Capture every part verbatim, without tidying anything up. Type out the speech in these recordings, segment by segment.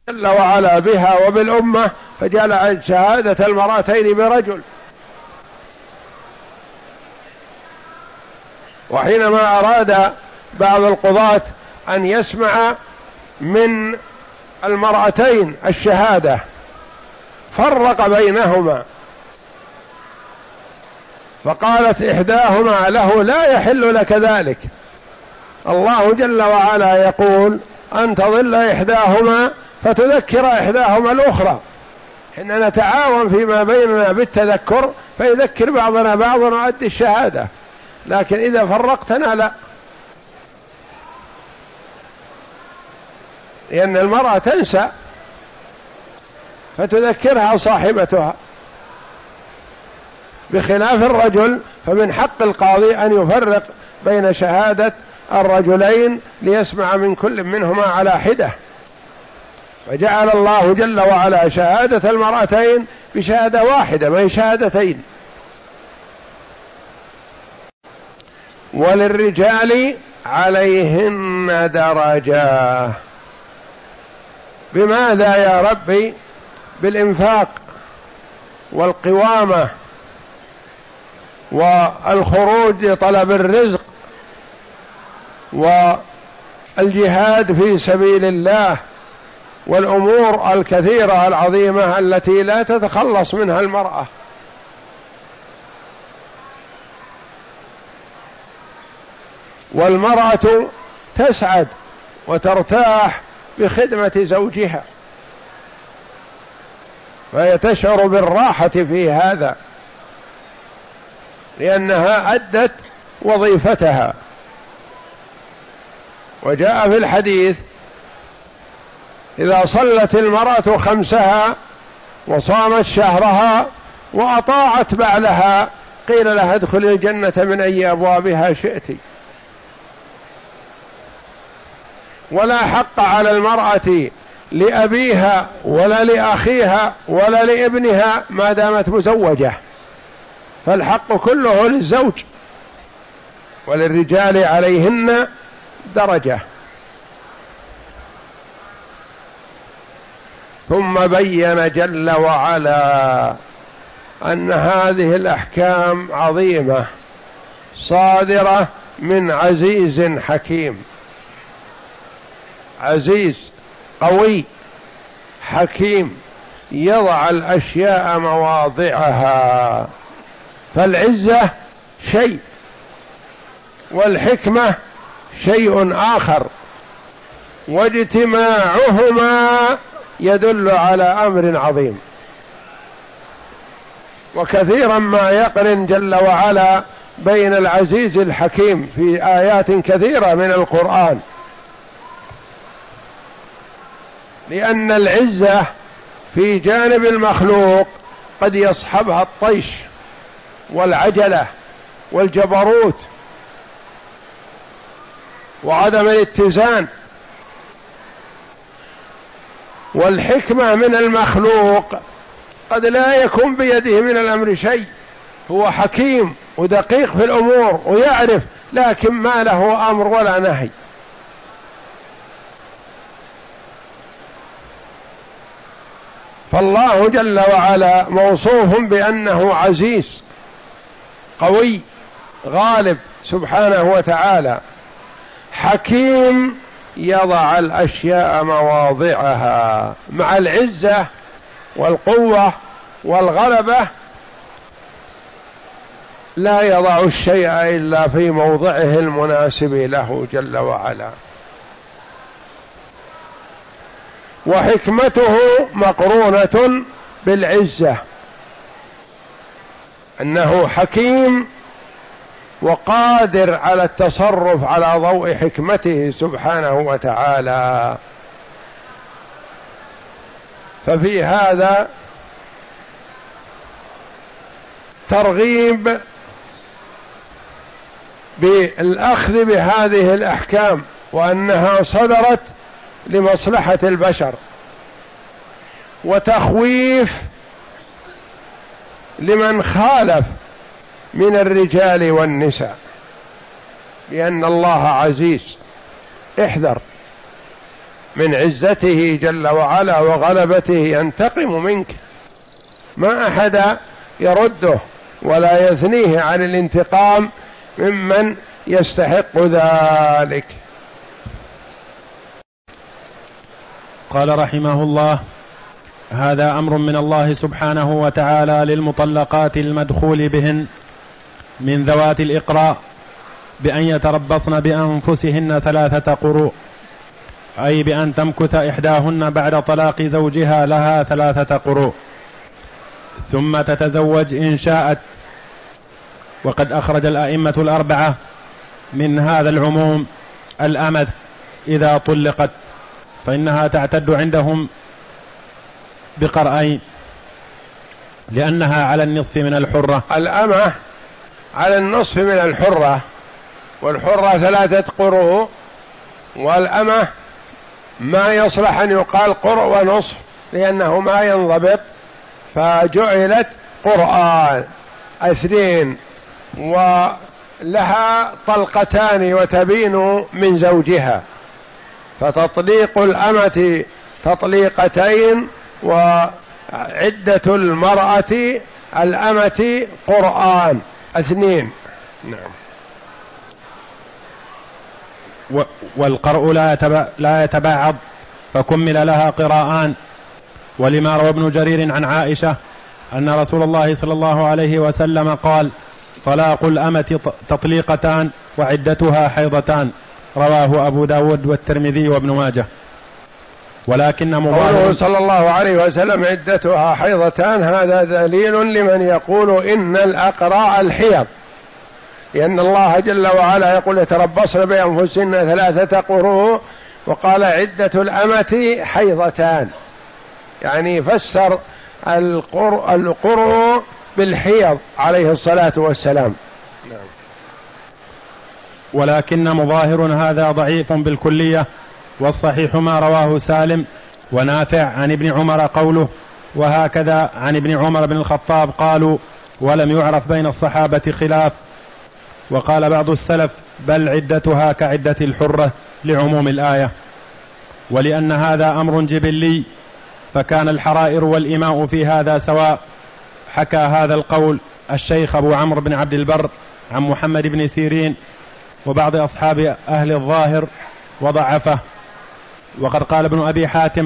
جل وعلا بها وبالأمة فجعل شهادة المرأتين برجل. وحينما أراد بعض القضاة أن يسمع من المرأتين الشهادة فرق بينهما، فقالت إحداهما له: لا يحل لك ذلك، الله جل وعلا يقول أن تضل إحداهما فتذكر إحداهما الأخرى، حين نتعاون فيما بيننا بالتذكر فيذكر بعضنا بعضا وأدي الشهادة، لكن إذا فرقتنا لا، لأن المرأة تنسى فتذكرها صاحبتها، بخلاف الرجل فمن حق القاضي أن يفرق بين شهادة الرجلين ليسمع من كل منهما على حدة، فجعل الله جل وعلا شهادة المرأتين بشهادة واحدة ما هي شهادتين. وللرجال عليهن درجة. بماذا يا ربي؟ بالإنفاق والقوامة والخروج لطلب الرزق والجهاد في سبيل الله والأمور الكثيرة العظيمة التي لا تتخلص منها المرأة. والمرأة تسعد وترتاح بخدمة زوجها، فهي تشعر بالراحة في هذا لأنها أدت وظيفتها. وجاء في الحديث: إذا صلت المرأة خمسها وصامت شهرها وأطاعت بعلها قيل لها: ادخل الجنة من أي أبوابها شئت. ولا حق على المرأة لأبيها ولا لأخيها ولا لابنها ما دامت مزوجة، فالحق كله للزوج. وللرجال عليهن درجة. ثم بين جل وعلا أن هذه الأحكام عظيمة صادرة من عزيز حكيم، عزيز قوي حكيم يضع الأشياء مواضعها، فالعزة شيء والحكمة شيء آخر، واجتماعهما يدل على أمر عظيم. وكثيرا ما يقرن جل وعلا بين العزيز الحكيم في آيات كثيرة من القرآن، لأن العزة في جانب المخلوق قد يصحبها الطيش والعجلة والجبروت وعدم الاتزان، والحكمة من المخلوق قد لا يكون بيده من الأمر شيء، هو حكيم ودقيق في الأمور ويعرف، لكن ما له أمر ولا نهي. فالله جل وعلا موصوف بأنه عزيز قوي غالب سبحانه وتعالى، حكيم يضع الأشياء مواضعها. مع العزة والقوة والغلبة لا يضع الشيء إلا في موضعه المناسب له جل وعلا. وحكمته مقرونة بالعزة، أنه حكيم وقادر على التصرف على ضوء حكمته سبحانه وتعالى. ففي هذا ترغيب بالأخذ بهذه الأحكام، وأنها صدرت لمصلحة البشر، وتخويف لمن خالف من الرجال والنساء، لأن الله عزيز، احذر. من عزته جل وعلا وغلبته ينتقم منك، ما أحد يرده ولا يثنيه عن الانتقام ممن يستحق ذلك. قال رحمه الله: هذا أمر من الله سبحانه وتعالى للمطلقات المدخول بهن من ذوات الإقراء بأن يتربصن بأنفسهن ثلاثة قروء، أي بأن تمكث إحداهن بعد طلاق زوجها لها ثلاثة قروء ثم تتزوج إن شاءت. وقد أخرج الأئمة الأربعة من هذا العموم الأمة إذا طلقت فإنها تعتد عندهم بقرأين، لأنها على النصف من الحرة. الأمة على النصف من الحرة، والحرة ثلاثة قروء، والأمة ما يصلح أن يقال قرء ونصف لأنه ما ينضبط، فجعلت قرآن اثنين ولها طلقتان وتبين من زوجها، فتطليق الأمة تطليقتين وعدة المرأة الأمة قرآن اثنين. نعم. والقرء لا يتبعض فكمل لها قراءان. ولما روى ابن جرير عن عائشة أن رسول الله صلى الله عليه وسلم قال: طلاق الأمة تطليقتان وعدتها حيضتان، رواه أبو داود والترمذي وابن ماجه. ولكن قوله صلى الله عليه وسلم عدتها حيضتان هذا دليل لمن يقول إن الأقراء الحيض، لأن الله جل وعلا يقول يتربصن بأنفسهن ثلاثة قروء، وقال عدة الأمة حيضتان، يعني فسر القرء, القرء بالحيض عليه الصلاة والسلام. نعم. ولكن مظاهر هذا ضعيف بالكلية، والصحيح ما رواه سالم ونافع عن ابن عمر قوله: وهكذا عن ابن عمر بن الخطاب قالوا، ولم يعرف بين الصحابة خلاف. وقال بعض السلف: بل عدتها كعدة الحرة لعموم الآية. ولأن هذا أمر جبلي فكان الحرائر والإماء في هذا سواء. حكى هذا القول الشيخ أبو عمرو بن عبد البر عن محمد بن سيرين وبعض أصحاب أهل الظاهر وضعفه. وقد قال ابن أبي حاتم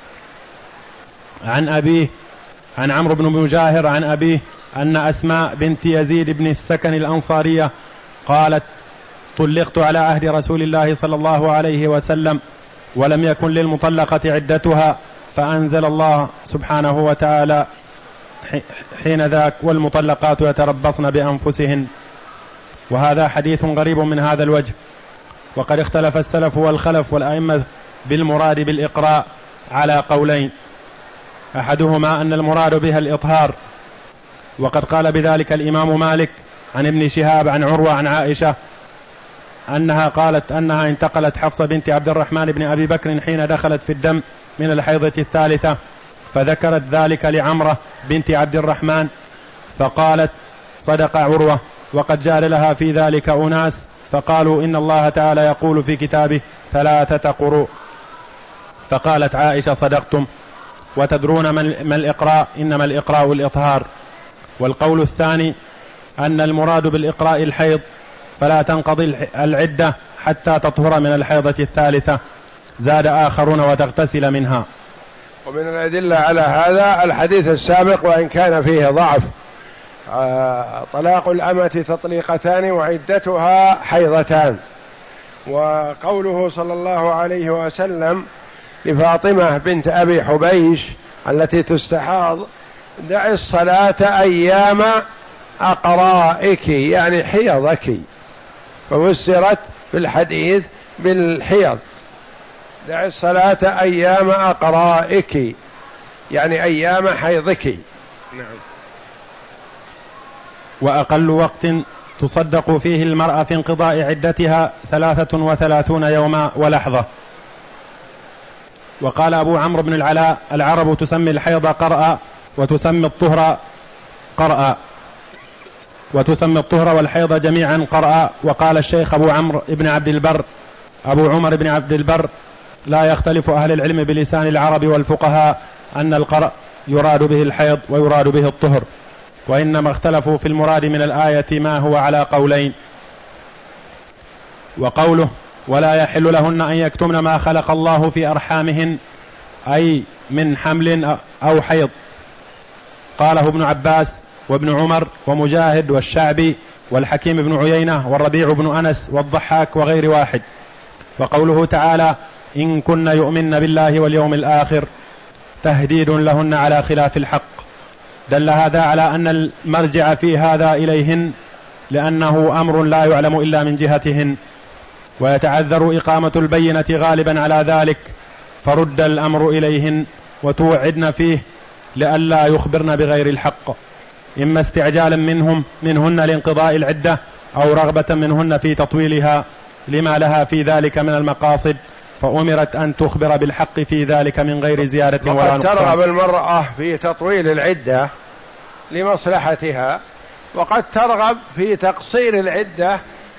عن أبيه عن عمرو بن مجاهر عن أبيه أن أسماء بنت يزيد بن السكن الأنصارية قالت: طلقت على عهد رسول الله صلى الله عليه وسلم ولم يكن للمطلقة عدتها، فأنزل الله سبحانه وتعالى حين ذاك: والمطلقات يتربصن بأنفسهن. وهذا حديث غريب من هذا الوجه. وقد اختلف السلف والخلف والأئمة بالمراد بالإقراء على قولين: أحدهما أن المراد بها الإطهار، وقد قال بذلك الإمام مالك عن ابن شهاب عن عروة عن عائشة أنها قالت أنها انتقلت حفصة بنت عبد الرحمن بن أبي بكر حين دخلت في الدم من الحيضة الثالثة، فذكرت ذلك لعمرة بنت عبد الرحمن فقالت: صدق عروة، وقد جار لها في ذلك أناس فقالوا: إن الله تعالى يقول في كتابه ثلاثة قروء. فقالت عائشة: صدقتم، وتدرون ما الإقراء؟ إنما الإقراء الإطهار. والقول الثاني أن المراد بالإقراء الحيض، فلا تنقضي العدة حتى تطهر من الحيضة الثالثة. زاد آخرون: وتغتسل منها. ومن الأدلة على هذا الحديث السابق وإن كان فيه ضعف: آه طلاق الأمة تطليقتان وعدتها حيضتان. وقوله صلى الله عليه وسلم لفاطمة بنت أبي حبيش التي تستحاض: دع الصلاة أيام أقرائك، يعني حيضك، ففسرت في الحديث بالحيض: دع الصلاة أيام أقرائك، يعني أيام حيضك. نعم. وأقل وقت تصدق فيه المرأة في انقضاء عدتها ثلاثة وثلاثون يوما ولحظة. وقال أبو عمرو بن العلاء: العرب تسمي الحيض قرأ وتسمي الطهر قرأ وتسمي الطهر والحيض جميعا قرأ. وقال الشيخ أبو عمرو بن عبد البر أبو عمر بن عبد البر: لا يختلف أهل العلم بلسان العرب والفقهاء أن القرء يراد به الحيض ويراد به الطهر، وإنما اختلفوا في المراد من الآية ما هو على قولين. وقوله ولا يحل لهن أن يكتمن ما خلق الله في أرحامهن أي من حمل أو حيض، قاله ابن عباس وابن عمر ومجاهد والشعبي والحكيم بن عيينة والربيع بن أنس والضحاك وغير واحد. وقوله تعالى إن كن يؤمن بالله واليوم الآخر تهديد لهن على خلاف الحق، دل هذا على أن المرجع في هذا إليهن، لأنه أمر لا يعلم إلا من جهتهن، ويتعذر إقامة البينة غالبا على ذلك، فرد الأمر إليهن وتوعدن فيه لئلا يخبرن بغير الحق، إما استعجالا منهم منهن لانقضاء العدة أو رغبة منهن في تطويلها لما لها في ذلك من المقاصد، فأمرت أن تخبر بالحق في ذلك من غير زيادة ولا نقصان. وقد ترغب المرأة في تطويل العدة لمصلحتها، وقد ترغب في تقصير العدة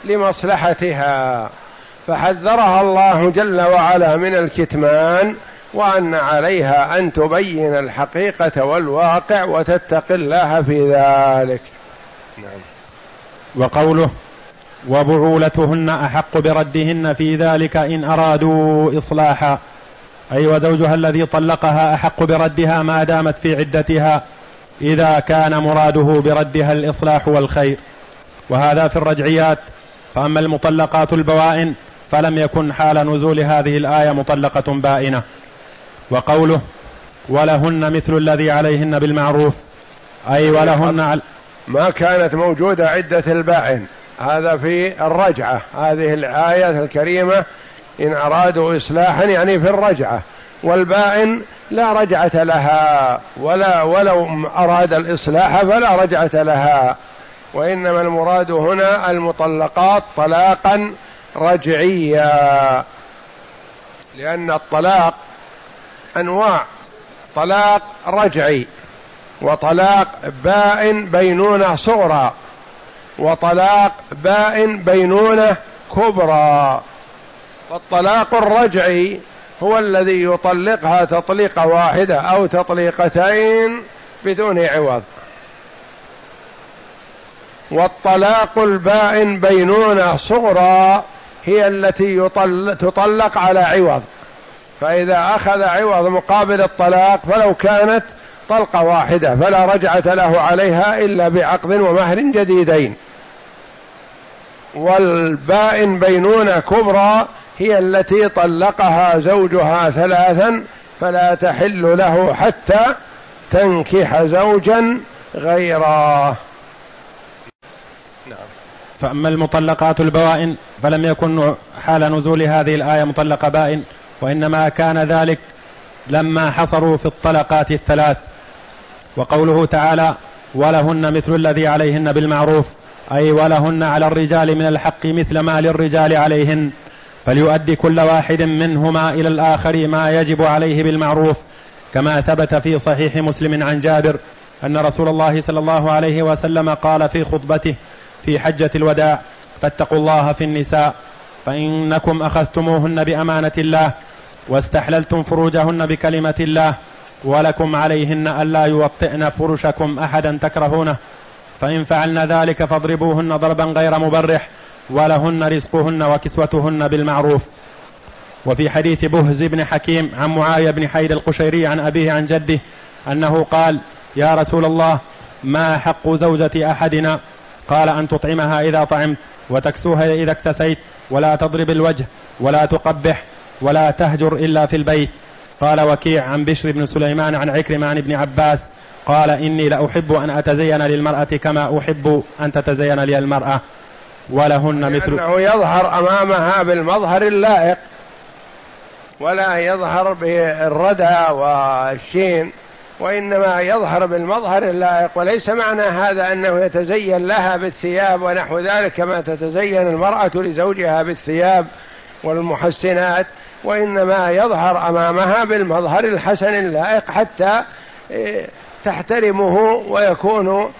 لمصلحتها، فحذرها الله جل وعلا من الكتمان، وأن عليها أن تبين الحقيقة والواقع وتتقي الله في ذلك. نعم. وقوله وبعولتهن أحق بردهن في ذلك إن أرادوا إصلاحا، أي وزوجها الذي طلقها أحق بردها ما دامت في عدتها إذا كان مراده بردها الإصلاح والخير، وهذا في الرجعيات. فأما المطلقات البوائن فلم يكن حال نزول هذه الآية مطلقة بائنة. وقوله ولهن مثل الذي عليهن بالمعروف، أي ولهن عل... ما كانت موجودة عدة البائن، هذا في الرجعة. هذه الآية الكريمة إن أرادوا إصلاحا يعني في الرجعة، والبائن لا رجعة لها، ولا ولو أراد الإصلاح فلا رجعة لها، وإنما المراد هنا المطلقات طلاقا رجعيا، لأن الطلاق أنواع: طلاق رجعي، وطلاق بائن بينونة صغرى، وطلاق بائن بينونة كبرى. والطلاق الرجعي هو الذي يطلقها تطليقة واحدة أو تطليقتين بدون عوض، والطلاق البائن بينونة صغرى هي التي تطلق على عوض، فإذا أخذ عوض مقابل الطلاق فلو كانت طلقة واحدة فلا رجعة له عليها إلا بعقد ومهر جديدين. والبائن بينونة كبرى هي التي طلقها زوجها ثلاثا فلا تحل له حتى تنكح زوجا غيره. نعم. فأما المطلقات البوائن فلم يكن حال نزول هذه الآية مطلقة بائن، وإنما كان ذلك لما حصروا في الطلقات الثلاث. وقوله تعالى ولهن مثل الذي عليهن بالمعروف، أي ولهن على الرجال من الحق مثل ما للرجال عليهن، فليؤدي كل واحد منهما إلى الآخر ما يجب عليه بالمعروف، كما ثبت في صحيح مسلم عن جابر أن رسول الله صلى الله عليه وسلم قال في خطبته في حجة الوداع فاتقوا الله في النساء فإنكم أخذتموهن بأمانة الله واستحللتم فروجهن بكلمة الله، ولكم عليهن ألا يوطئن فرشكم أحدا تكرهونه، فإن فعلن ذلك فاضربوهن ضربا غير مبرح، ولهن رزقهن وكسوتهن بالمعروف. وفي حديث بهز بن حكيم عن معاوية بن حيد القشيري عن أبيه عن جده أنه قال يا رسول الله ما حق زوجة أحدنا؟ قال أن تطعمها إذا طعمت، وتكسوها إذا اكتسيت، ولا تضرب الوجه، ولا تقبح، ولا تهجر إلا في البيت. قال وكيع عن بشر بن سليمان عن عكرمة عن ابن عباس قال إني لأحب أن أتزين للمرأة كما أحب أن تتزين لي المرأة، ولهن مثل أنه يظهر أمامها بالمظهر اللائق، ولا يظهر بالردى والشين، وإنما يظهر بالمظهر اللائق. وليس معنى هذا أنه يتزين لها بالثياب ونحو ذلك كما تتزين المرأة لزوجها بالثياب والمحسنات، وإنما يظهر أمامها بالمظهر الحسن اللائق حتى تحترمه ويكون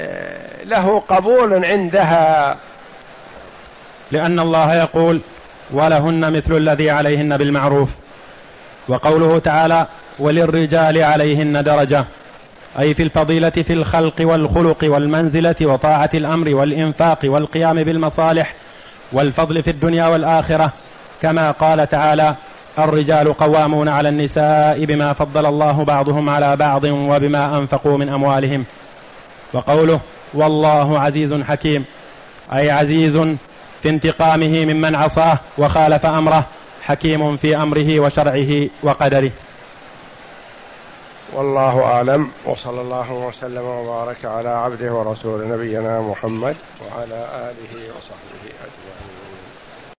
له قبول عندها. لأن الله يقول ولهن مثل الذي عليهن بالمعروف. وقوله تعالى وللرجال عليهن درجة، أي في الفضيلة في الخلق والخلق والمنزلة وطاعة الأمر والإنفاق والقيام بالمصالح والفضل في الدنيا والآخرة، كما قال تعالى الرجال قوامون على النساء بما فضل الله بعضهم على بعض وبما أنفقوا من أموالهم. وقوله والله عزيز حكيم، أي عزيز في انتقامه ممن عصاه وخالف أمره، حكيم في أمره وشرعه وقدره. والله أعلم، وصلى الله وسلم وبارك على عبده ورسول نبينا محمد وعلى آله وصحبه أجمعين.